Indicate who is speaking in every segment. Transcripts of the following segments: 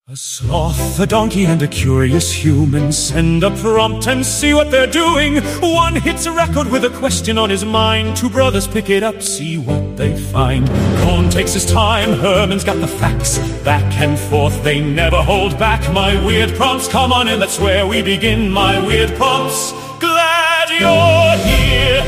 Speaker 1: A sloth, a donkey, and a curious human send a prompt and see what they're doing. One hits a record with a question on his mind. Two brothers pick it up, see what they find. Cohn takes his time, Herman's got the facts. Back and forth, they never hold back. My weird prompts, come on in, that's where we begin. My weird prompts, glad you're here.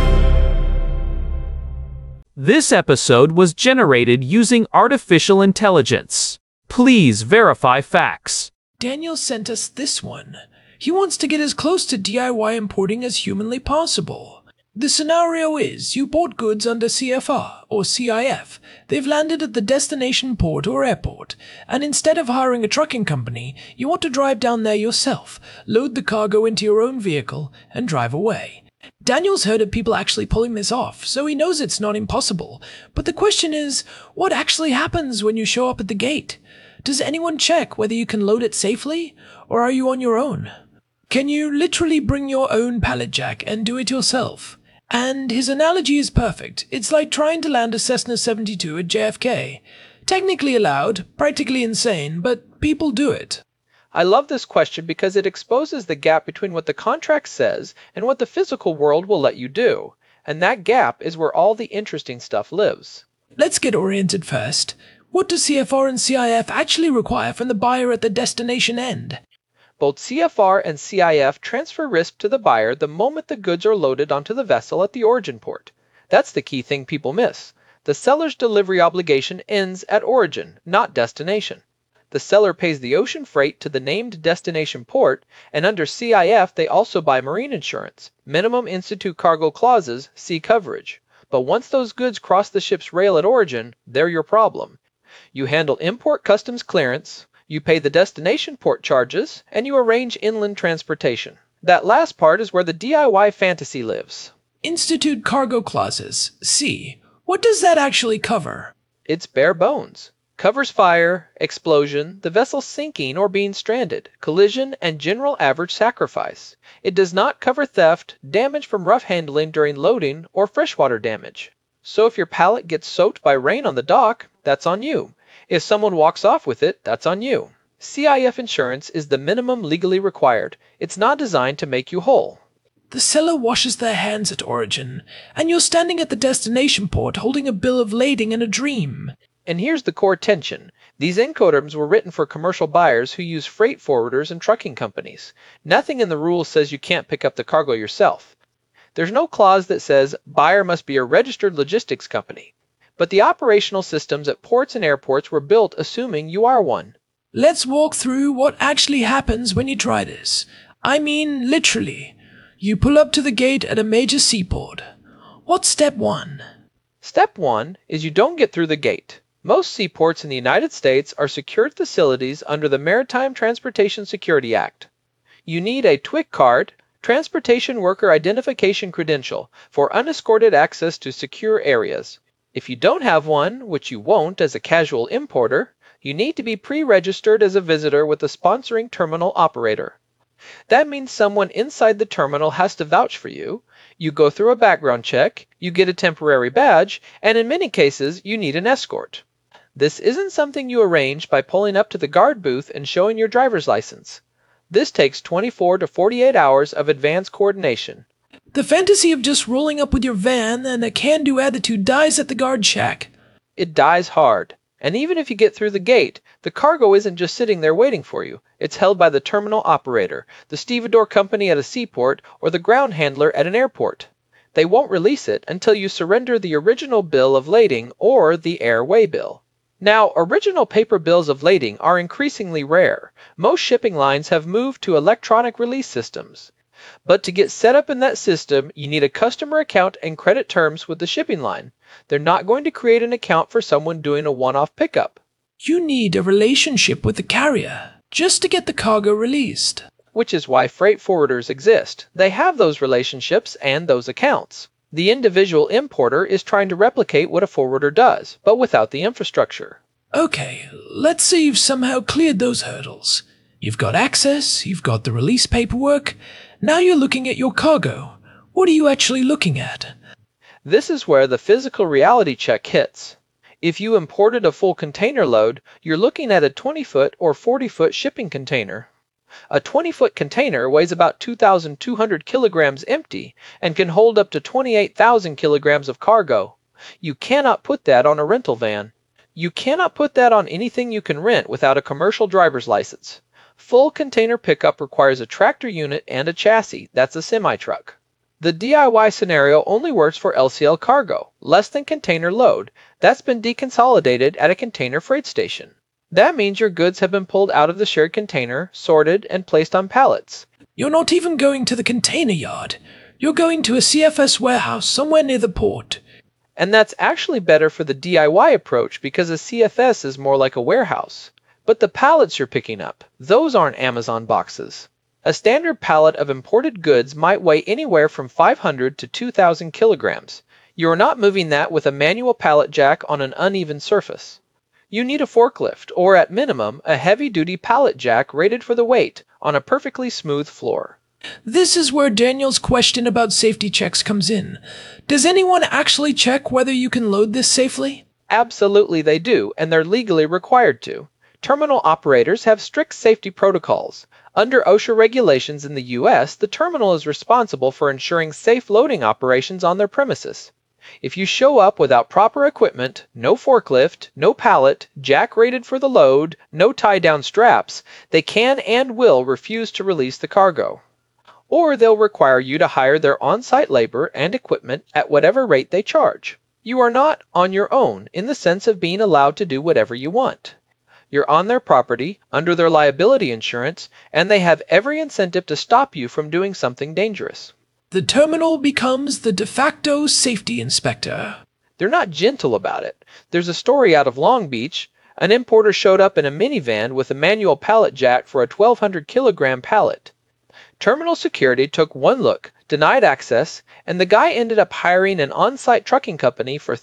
Speaker 2: This episode was generated using artificial intelligence. Please verify facts.
Speaker 3: Daniel sent us this one. He wants to get as close to DIY importing as humanly possible. The scenario is, you bought goods under CFR, or CIF. They've landed at the destination port or airport, and instead of hiring a trucking company, you want to drive down there yourself, load the cargo into your own vehicle, and drive away. Daniel's heard of people actually pulling this off, so he knows it's not impossible. But the question is, what actually happens when you show up at the gate? Does anyone check whether you can load it safely, or are you on your own? Can you literally bring your own pallet jack and do it yourself? And his analogy is perfect. It's like trying to land a Cessna 72 at JFK. Technically allowed, practically insane, but people do it.
Speaker 4: I love this question because it exposes the gap between what the contract says and what the physical world will let you do. And that gap is where all the interesting stuff lives.
Speaker 3: Let's get oriented first. What does CFR and CIF actually require from the buyer at the destination end?
Speaker 4: Both CFR and CIF transfer risk to the buyer the moment the goods are loaded onto the vessel at the origin port. That's the key thing people miss. The seller's delivery obligation ends at origin, not destination. The seller pays the ocean freight to the named destination port, and under CIF they also buy marine insurance, minimum institute cargo clauses, sea coverage. But once those goods cross the ship's rail at origin, they're your problem. You handle import customs clearance, you pay the destination port charges, and you arrange inland transportation. That last part is where the DIY fantasy lives.
Speaker 3: Institute cargo clauses, C. What does that actually cover?
Speaker 4: It's bare bones. Covers fire, explosion, the vessel sinking or being stranded, collision, and general average sacrifice. It does not cover theft, damage from rough handling during loading, or freshwater damage. So if your pallet gets soaked by rain on the dock, that's on you. If someone walks off with it, that's on you. CIF insurance is the minimum legally required. It's not designed to make you whole.
Speaker 3: The seller washes their hands at origin, and you're standing at the destination port holding a bill of lading in a dream.
Speaker 4: And here's the core tension. These Incoterms were written for commercial buyers who use freight forwarders and trucking companies. Nothing in the rules says you can't pick up the cargo yourself. There's no clause that says buyer must be a registered logistics company. But the operational systems at ports and airports were built assuming you are one.
Speaker 3: Let's walk through what actually happens when you try this. I mean, literally. You pull up to the gate at a major seaport. What's step one?
Speaker 4: Step one is you don't get through the gate. Most seaports in the United States are secured facilities under the Maritime Transportation Security Act. You need a TWIC card, Transportation Worker Identification Credential, for unescorted access to secure areas. If you don't have one, which you won't as a casual importer, you need to be pre-registered as a visitor with a sponsoring terminal operator. That means someone inside the terminal has to vouch for you. You go through a background check, you get a temporary badge, and in many cases, you need an escort. This isn't something you arrange by pulling up to the guard booth and showing your driver's license. This takes 24 to 48 hours of advanced coordination.
Speaker 3: The fantasy of just rolling up with your van and a can-do attitude dies at the guard shack.
Speaker 4: It dies hard. And even if you get through the gate, the cargo isn't just sitting there waiting for you. It's held by the terminal operator, the stevedore company at a seaport, or the ground handler at an airport. They won't release it until you surrender the original bill of lading or the airway bill. Now, original paper bills of lading are increasingly rare. Most shipping lines have moved to electronic release systems. But to get set up in that system, you need a customer account and credit terms with the shipping line. They're not going to create an account for someone doing a one-off pickup.
Speaker 3: You need a relationship with the carrier just to get the cargo released.
Speaker 4: Which is why freight forwarders exist. They have those relationships and those accounts. The individual importer is trying to replicate what a forwarder does, but without the infrastructure.
Speaker 3: Okay, let's say you've somehow cleared those hurdles. You've got access, you've got the release paperwork. Now you're looking at your cargo. What are you actually looking at?
Speaker 4: This is where the physical reality check hits. If you imported a full container load, you're looking at a 20-foot or 40-foot shipping container. A 20-foot container weighs about 2,200 kilograms empty and can hold up to 28,000 kilograms of cargo. You cannot put that on a rental van. You cannot put that on anything you can rent without a commercial driver's license. Full container pickup requires a tractor unit and a chassis. That's a semi-truck. The DIY scenario only works for LCL cargo, less than container load, that's been deconsolidated at a container freight station. That means your goods have been pulled out of the shared container, sorted, and placed on pallets.
Speaker 3: You're not even going to the container yard. You're going to a CFS warehouse somewhere near the port.
Speaker 4: And that's actually better for the DIY approach because a CFS is more like a warehouse. But the pallets you're picking up, those aren't Amazon boxes. A standard pallet of imported goods might weigh anywhere from 500 to 2,000 kilograms. You are not moving that with a manual pallet jack on an uneven surface. You need a forklift, or at minimum, a heavy-duty pallet jack rated for the weight on a perfectly smooth floor.
Speaker 3: This is where Daniel's question about safety checks comes in. Does anyone actually check whether you can load this safely?
Speaker 4: Absolutely they do, and they're legally required to. Terminal operators have strict safety protocols. Under OSHA regulations in the U.S., the terminal is responsible for ensuring safe loading operations on their premises. If you show up without proper equipment, no forklift, no pallet, jack rated for the load, no tie-down straps, they can and will refuse to release the cargo. Or they'll require you to hire their on-site labor and equipment at whatever rate they charge. You are not on your own in the sense of being allowed to do whatever you want. You're on their property, under their liability insurance, and they have every incentive to stop you from doing something dangerous.
Speaker 3: The terminal becomes the de facto safety inspector.
Speaker 4: They're not gentle about it. There's a story out of Long Beach. An importer showed up in a minivan with a manual pallet jack for a 1,200 kilogram pallet. Terminal security took one look, denied access, and the guy ended up hiring an on-site trucking company for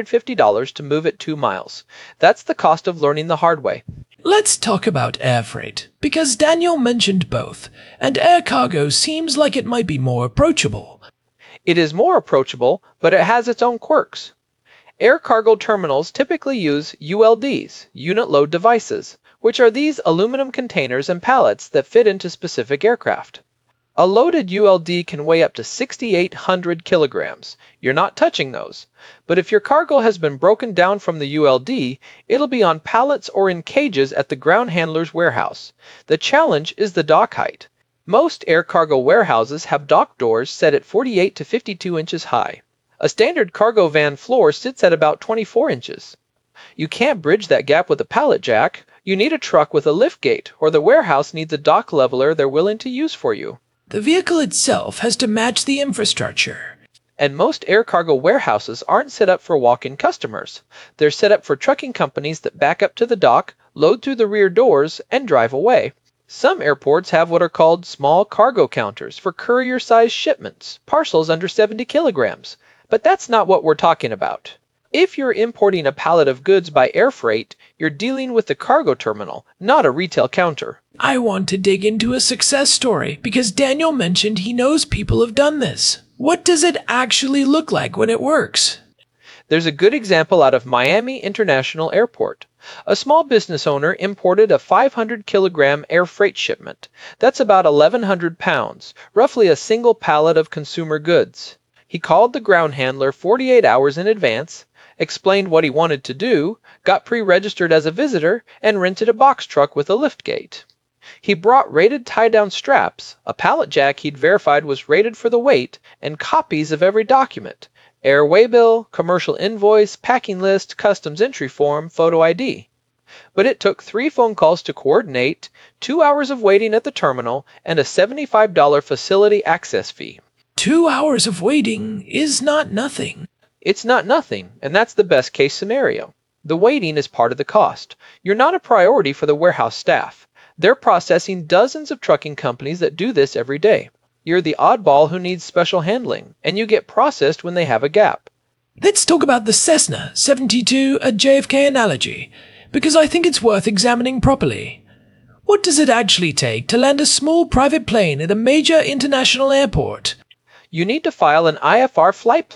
Speaker 4: $350 to move it 2 miles. That's the cost of learning the hard way.
Speaker 3: Let's talk about air freight, because Daniel mentioned both, and air cargo seems like it might be more approachable.
Speaker 4: It is more approachable, but it has its own quirks. Air cargo terminals typically use ULDs, unit load devices, which are these aluminum containers and pallets that fit into specific aircraft. A loaded ULD can weigh up to 6,800 kilograms. You're not touching those. But if your cargo has been broken down from the ULD, it'll be on pallets or in cages at the ground handler's warehouse. The challenge is the dock height. Most air cargo warehouses have dock doors set at 48 to 52 inches high. A standard cargo van floor sits at about 24 inches. You can't bridge that gap with a pallet jack. You need a truck with a lift gate, or the warehouse needs a dock leveler they're willing to use for you.
Speaker 3: The vehicle itself has to match the infrastructure.
Speaker 4: And most air cargo warehouses aren't set up for walk-in customers. They're set up for trucking companies that back up to the dock, load through the rear doors, and drive away. Some airports have what are called small cargo counters for courier-sized shipments, parcels under 70 kilograms. But that's not what we're talking about. If you're importing a pallet of goods by air freight, you're dealing with the cargo terminal, not a retail counter.
Speaker 3: I want to dig into a success story because Daniel mentioned he knows people have done this. What does it actually look like when it works?
Speaker 4: There's a good example out of Miami International Airport. A small business owner imported a 500 kilogram air freight shipment. That's about 1,100 pounds, roughly a single pallet of consumer goods. He called the ground handler 48 hours in advance, explained what he wanted to do, got pre-registered as a visitor, and rented a box truck with a lift gate. He brought rated tie-down straps, a pallet jack he'd verified was rated for the weight, and copies of every document: air waybill, commercial invoice, packing list, customs entry form, photo ID. But it took 3 phone calls to coordinate, 2 hours of waiting at the terminal, and a $75 facility access fee.
Speaker 3: 2 hours of waiting is not nothing.
Speaker 4: It's not nothing, and that's the best case scenario. The waiting is part of the cost. You're not a priority for the warehouse staff. They're processing dozens of trucking companies that do this every day. You're the oddball who needs special handling, and you get processed when they have a gap.
Speaker 3: Let's talk about the Cessna 72 at JFK analogy, because I think it's worth examining properly. What does it actually take to land a small private plane at a major international airport?
Speaker 4: You need to file an IFR flight plan,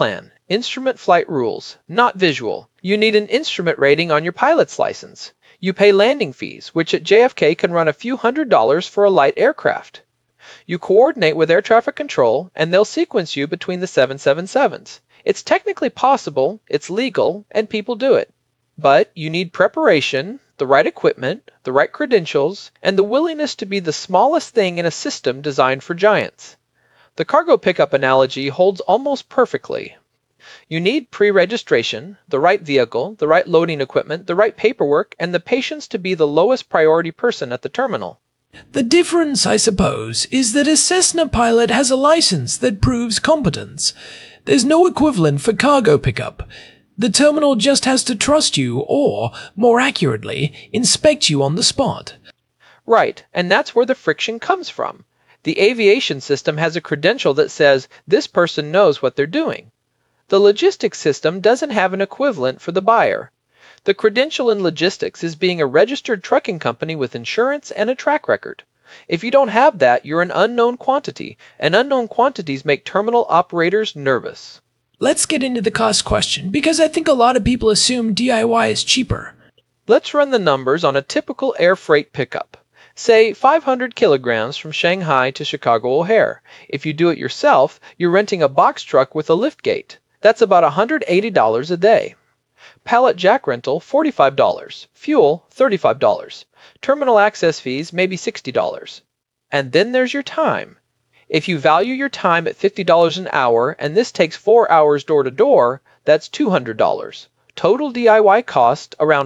Speaker 4: instrument flight rules, not visual. You need an instrument rating on your pilot's license. You pay landing fees, which at JFK can run a few $100s for a light aircraft. You coordinate with air traffic control, and they'll sequence you between the 777s. It's technically possible, it's legal, and people do it. But you need preparation, the right equipment, the right credentials, and the willingness to be the smallest thing in a system designed for giants. The cargo pickup analogy holds almost perfectly. You need pre-registration, the right vehicle, the right loading equipment, the right paperwork, and the patience to be the lowest priority person at the terminal.
Speaker 3: The difference, I suppose, is that a Cessna pilot has a license that proves competence. There's no equivalent for cargo pickup. The terminal just has to trust you or, more accurately, inspect you on the spot.
Speaker 4: Right, and that's where the friction comes from. The aviation system has a credential that says this person knows what they're doing. The logistics system doesn't have an equivalent for the buyer. The credential in logistics is being a registered trucking company with insurance and a track record. If you don't have that, you're an unknown quantity, and unknown quantities make terminal operators nervous.
Speaker 3: Let's get into the cost question, because I think a lot of people assume DIY is cheaper.
Speaker 4: Let's run the numbers on a typical air freight pickup. Say 500 kilograms from Shanghai to Chicago O'Hare. If you do it yourself, you're renting a box truck with a lift gate. That's about $180 a day. Pallet jack rental, $45. Fuel, $35. Terminal access fees, maybe $60. And then there's your time. If you value your time at $50 an hour, and this takes 4 hours door to door, that's $200. Total DIY cost around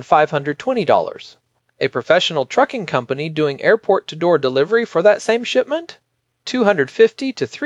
Speaker 4: $520. A professional trucking company doing airport-to-door delivery for that same shipment? $250 to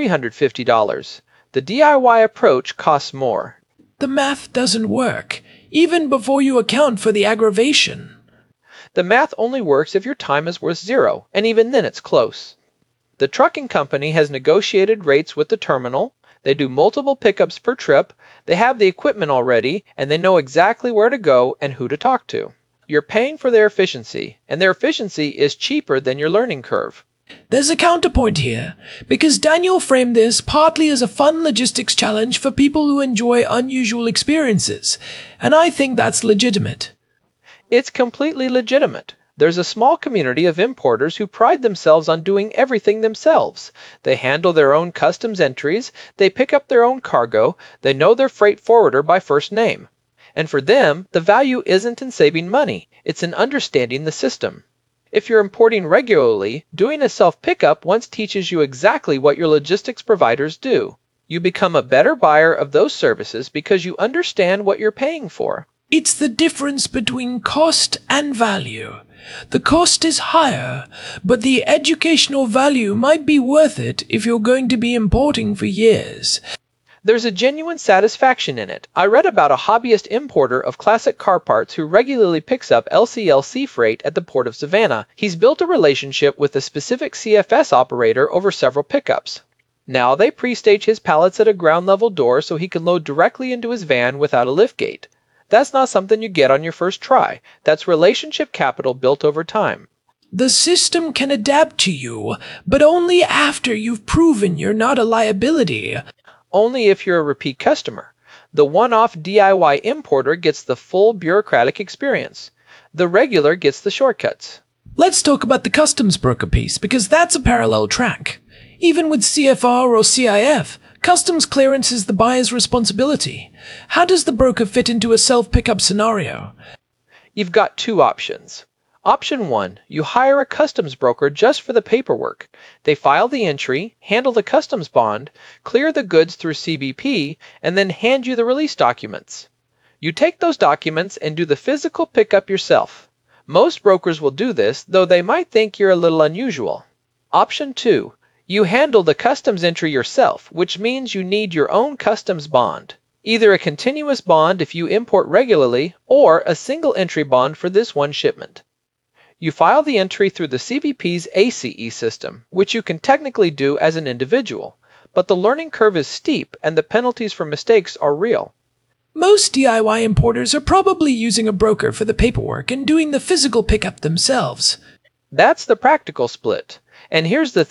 Speaker 4: $350. The DIY approach costs more.
Speaker 3: The math doesn't work, even before you account for the aggravation.
Speaker 4: The math only works if your time is worth zero, and even then it's close. The trucking company has negotiated rates with the terminal, they do multiple pickups per trip, they have the equipment already, and they know exactly where to go and who to talk to. You're paying for their efficiency, and their efficiency is cheaper than your learning curve.
Speaker 3: There's a counterpoint here, because Daniel framed this partly as a fun logistics challenge for people who enjoy unusual experiences, and I think that's legitimate.
Speaker 4: It's completely legitimate. There's a small community of importers who pride themselves on doing everything themselves. They handle their own customs entries, they pick up their own cargo, they know their freight forwarder by first name. And for them, the value isn't in saving money, it's in understanding the system. If you're importing regularly, doing a self-pickup once teaches you exactly what your logistics providers do. You become a better buyer of those services because you understand what you're paying for.
Speaker 3: It's the difference between cost and value. The cost is higher, but the educational value might be worth it if you're going to be importing for years.
Speaker 4: There's a genuine satisfaction in it. I read about a hobbyist importer of classic car parts who regularly picks up LCLC freight at the Port of Savannah. He's built a relationship with a specific CFS operator over several pickups. Now they pre-stage his pallets at a ground-level door so he can load directly into his van without a liftgate. That's not something you get on your first try. That's relationship capital built over time.
Speaker 3: The system can adapt to you, but only after you've proven you're not a liability.
Speaker 4: Only if you're a repeat customer. The one-off DIY importer gets the full bureaucratic experience. The regular gets the shortcuts.
Speaker 3: Let's talk about the customs broker piece, because that's a parallel track. Even with CFR or CIF, customs clearance is the buyer's responsibility. How does the broker fit into a self-pickup scenario?
Speaker 4: You've got two options. Option 1, you hire a customs broker just for the paperwork. They file the entry, handle the customs bond, clear the goods through CBP, and then hand you the release documents. You take those documents and do the physical pickup yourself. Most brokers will do this, though they might think you're a little unusual. Option 2, you handle the customs entry yourself, which means you need your own customs bond. Either a continuous bond if you import regularly, or a single entry bond for this one shipment. You file the entry through the CBP's ACE system, which you can technically do as an individual, but the learning curve is steep and the penalties for mistakes are real.
Speaker 3: Most DIY importers are probably using a broker for the paperwork and doing the physical pickup themselves.
Speaker 4: That's the practical split. And here's the thing,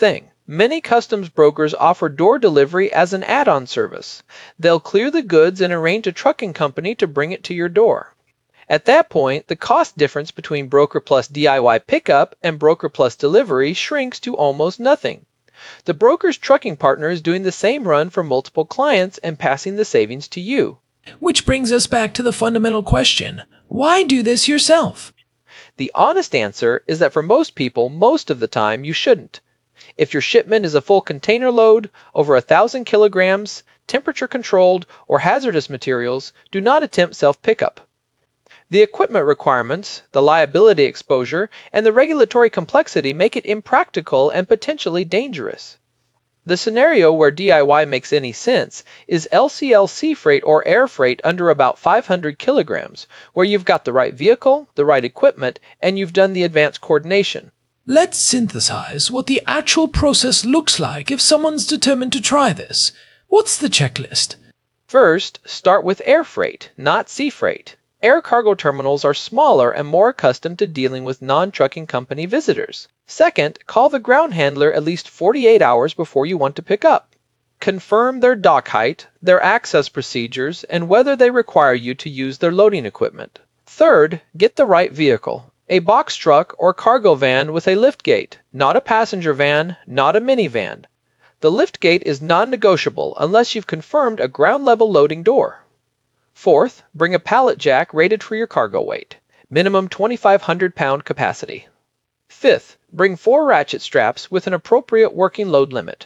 Speaker 4: Many customs brokers offer door delivery as an add-on service. They'll clear the goods and arrange a trucking company to bring it to your door. At that point, the cost difference between broker plus DIY pickup and broker plus delivery shrinks to almost nothing. The broker's trucking partner is doing the same run for multiple clients and passing the savings to you.
Speaker 3: Which brings us back to the fundamental question: why do this yourself?
Speaker 4: The honest answer is that for most people, most of the time, you shouldn't. If your shipment is a full container load, over 1,000 kilograms, temperature controlled, or hazardous materials, do not attempt self-pickup. The equipment requirements, the liability exposure, and the regulatory complexity make it impractical and potentially dangerous. The scenario where DIY makes any sense is LCL sea freight or air freight under about 500 kilograms, where you've got the right vehicle, the right equipment, and you've done the advanced coordination.
Speaker 3: Let's synthesize what the actual process looks like if someone's determined to try this. What's the checklist?
Speaker 4: First, start with air freight, not sea freight. Air cargo terminals are smaller and more accustomed to dealing with non-trucking company visitors. Second, call the ground handler at least 48 hours before you want to pick up. Confirm their dock height, their access procedures, and whether they require you to use their loading equipment. Third, get the right vehicle. A box truck or cargo van with a lift gate, not a passenger van, not a minivan. The lift gate is non-negotiable unless you've confirmed a ground-level loading door. Fourth, bring a pallet jack rated for your cargo weight, minimum 2,500 pound capacity. Fifth, bring 4 ratchet straps with an appropriate working load limit.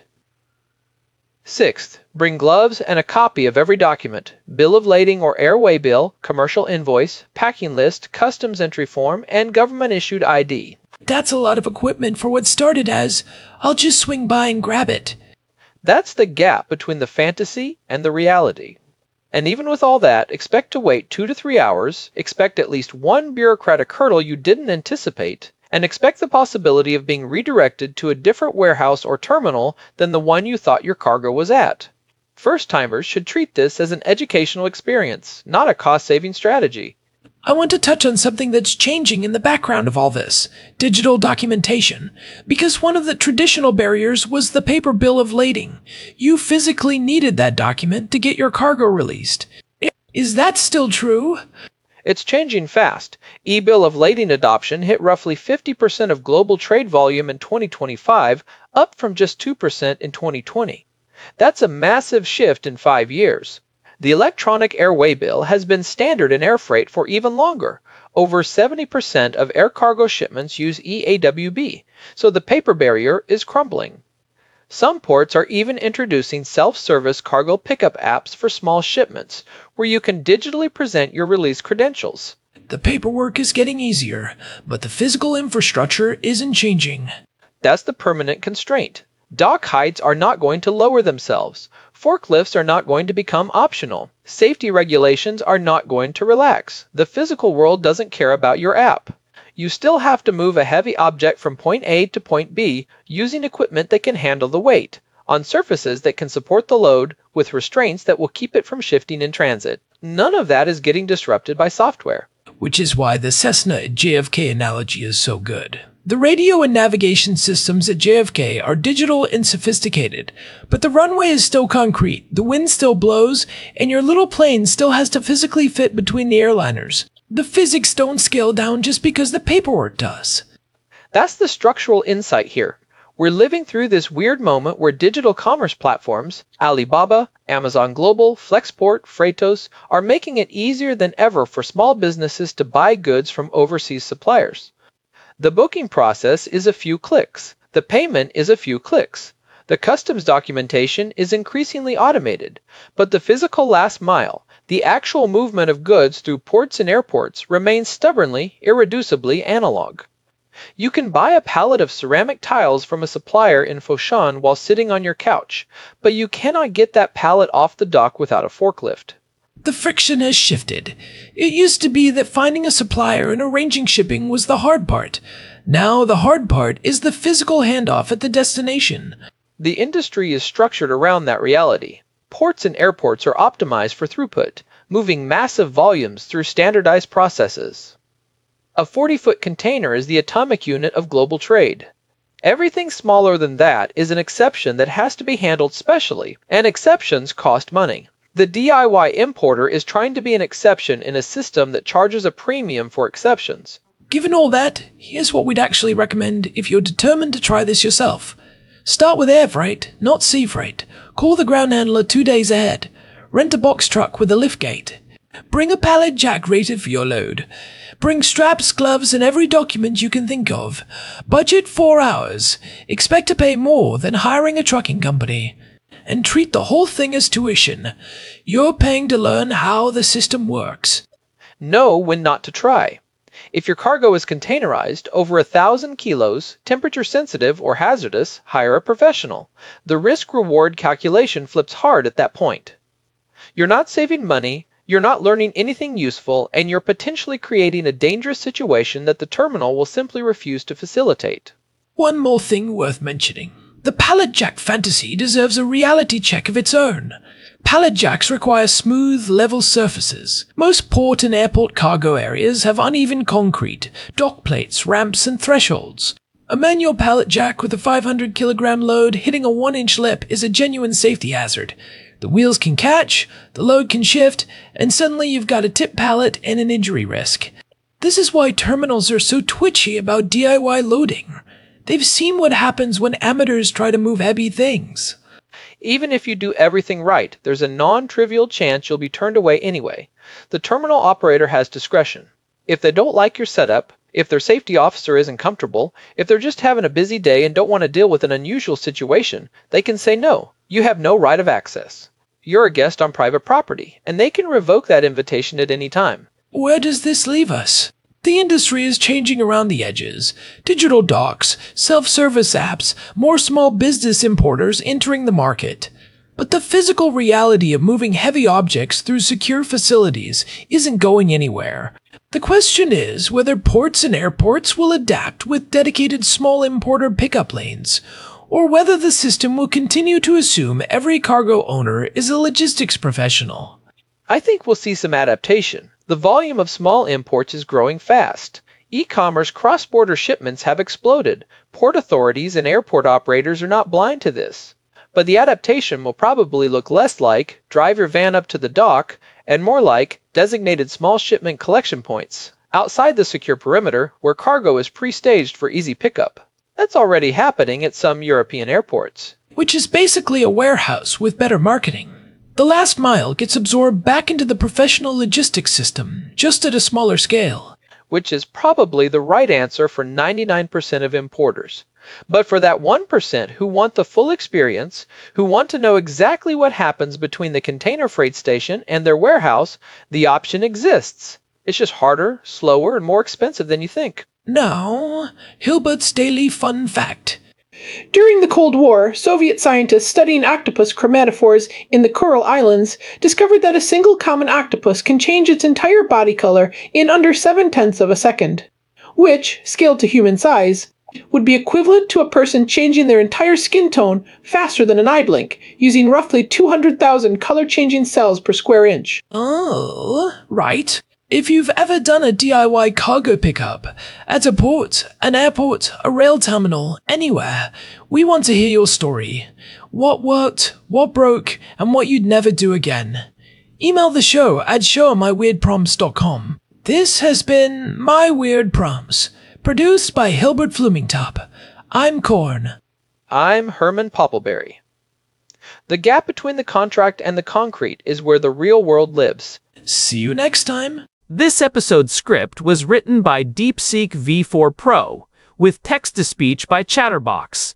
Speaker 4: Sixth, bring gloves and a copy of every document, bill of lading or airway bill, commercial invoice, packing list, customs entry form, and government-issued ID.
Speaker 3: That's a lot of equipment for what started as, "I'll just swing by and grab it."
Speaker 4: That's the gap between the fantasy and the reality. And even with all that, expect to wait 2 to 3 hours, expect at least one bureaucratic hurdle you didn't anticipate, and expect the possibility of being redirected to a different warehouse or terminal than the one you thought your cargo was at. First-timers should treat this as an educational experience, not a cost-saving strategy.
Speaker 3: I want to touch on something that's changing in the background of all this: digital documentation. Because one of the traditional barriers was the paper bill of lading. You physically needed that document to get your cargo released. Is that still true?
Speaker 4: It's changing fast. E-bill of lading adoption hit roughly 50% of global trade volume in 2025, up from just 2% in 2020. That's a massive shift in 5 years. The electronic air waybill has been standard in air freight for even longer. Over 70% of air cargo shipments use EAWB, so the paper barrier is crumbling. Some ports are even introducing self-service cargo pickup apps for small shipments, where you can digitally present your release credentials.
Speaker 3: The paperwork is getting easier, but the physical infrastructure isn't changing.
Speaker 4: That's the permanent constraint. Dock heights are not going to lower themselves. Forklifts are not going to become optional. Safety regulations are not going to relax. The physical world doesn't care about your app. You still have to move a heavy object from point A to point B using equipment that can handle the weight, on surfaces that can support the load, with restraints that will keep it from shifting in transit. None of that is getting disrupted by software.
Speaker 3: Which is why the Cessna at JFK analogy is so good. The radio and navigation systems at JFK are digital and sophisticated, but the runway is still concrete, the wind still blows, and your little plane still has to physically fit between the airliners. The physics don't scale down just because the paperwork does.
Speaker 4: That's the structural insight here. We're living through this weird moment where digital commerce platforms, Alibaba, Amazon Global, Flexport, Freightos, are making it easier than ever for small businesses to buy goods from overseas suppliers. The booking process is a few clicks. The payment is a few clicks. The customs documentation is increasingly automated, but the physical last mile, the actual movement of goods through ports and airports, remains stubbornly, irreducibly analog. You can buy a pallet of ceramic tiles from a supplier in Foshan while sitting on your couch, but you cannot get that pallet off the dock without a forklift.
Speaker 3: The friction has shifted. It used to be that finding a supplier and arranging shipping was the hard part. Now the hard part is the physical handoff at the destination.
Speaker 4: The industry is structured around that reality. Ports and airports are optimized for throughput, moving massive volumes through standardized processes. A 40-foot container is the atomic unit of global trade. Everything smaller than that is an exception that has to be handled specially, and exceptions cost money. The DIY importer is trying to be an exception in a system that charges a premium for exceptions.
Speaker 3: Given all that, here's what we'd actually recommend if you're determined to try this yourself. Start with air freight, not sea freight. Call the ground handler 2 days ahead. Rent a box truck with a lift gate. Bring a pallet jack rated for your load. Bring straps, gloves, and every document you can think of. Budget 4 hours. Expect to pay more than hiring a trucking company. And treat the whole thing as tuition. You're paying to learn how the system works.
Speaker 4: Know when not to try. If your cargo is containerized, over 1,000 kilos, temperature sensitive, or hazardous, hire a professional. The risk-reward calculation flips hard at that point. You're not saving money, you're not learning anything useful, and you're potentially creating a dangerous situation that the terminal will simply refuse to facilitate.
Speaker 3: One more thing worth mentioning. The pallet jack fantasy deserves a reality check of its own. Pallet jacks require smooth, level surfaces. Most port and airport cargo areas have uneven concrete, dock plates, ramps, and thresholds. A manual pallet jack with a 500-kilogram load hitting a 1-inch lip is a genuine safety hazard. The wheels can catch, the load can shift, and suddenly you've got a tip pallet and an injury risk. This is why terminals are so twitchy about DIY loading. They've seen what happens when amateurs try to move heavy things.
Speaker 4: Even if you do everything right, there's a non-trivial chance you'll be turned away anyway. The terminal operator has discretion. If they don't like your setup, if their safety officer isn't comfortable, if they're just having a busy day and don't want to deal with an unusual situation, they can say no. You have no right of access. You're a guest on private property, and they can revoke that invitation at any time.
Speaker 3: Where does this leave us? The industry is changing around the edges. Digital docks, self-service apps, more small business importers entering the market. But the physical reality of moving heavy objects through secure facilities isn't going anywhere. The question is whether ports and airports will adapt with dedicated small importer pickup lanes, or whether the system will continue to assume every cargo owner is a logistics professional.
Speaker 4: I think we'll see some adaptation. The volume of small imports is growing fast. E-commerce cross-border shipments have exploded. Port authorities and airport operators are not blind to this. But the adaptation will probably look less like drive your van up to the dock and more like designated small shipment collection points outside the secure perimeter where cargo is pre-staged for easy pickup. That's already happening at some European airports.
Speaker 3: Which is basically a warehouse with better marketing. The last mile gets absorbed back into the professional logistics system, just at a smaller scale.
Speaker 4: Which is probably the right answer for 99% of importers. But for that 1% who want the full experience, who want to know exactly what happens between the container freight station and their warehouse, the option exists. It's just harder, slower, and more expensive than you think.
Speaker 3: Now, Hilbert's Daily Fun Fact.
Speaker 5: During the Cold War, Soviet scientists studying octopus chromatophores in the Kuril Islands discovered that a single common octopus can change its entire body color in under 0.7 of a second, which, scaled to human size, would be equivalent to a person changing their entire skin tone faster than an eye blink, using roughly 200,000 color-changing cells per square inch.
Speaker 3: Oh, right. If you've ever done a DIY cargo pickup at a port, an airport, a rail terminal, anywhere, we want to hear your story. What worked, what broke, and what you'd never do again. Email the show at show@myweirdprompts.com. This has been My Weird Prompts, produced by Hilbert Flumingtop. I'm Korn.
Speaker 4: I'm Herman Poppleberry. The gap between the contract and the concrete is where the real world lives.
Speaker 3: See you next time.
Speaker 2: This episode's script was written by DeepSeek V4 Pro, with text-to-speech by Chatterbox.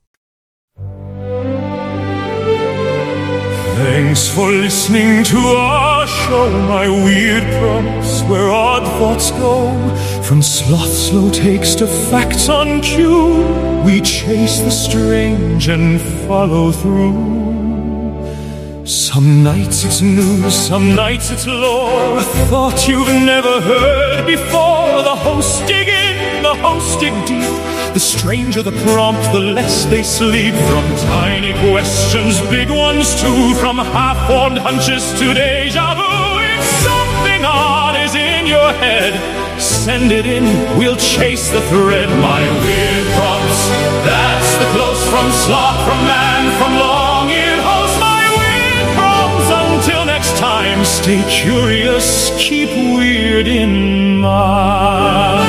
Speaker 1: Thanks for listening to our show, My Weird Prompts, where odd thoughts go. From sloth slow takes to facts on cue, we chase the strange and follow through. Some nights it's news, some nights it's lore, a thought you've never heard before. The hosts dig in, the hosts dig deep. The stranger the prompt, the less they sleep. From tiny questions, big ones too, from half-formed hunches to deja vu. If something odd is in your head, send it in, we'll chase the thread. My Weird Prompts, that's the onslaught from man, from long-eared hosts, my weird crumbs. Until next time, stay curious, keep weird in mind.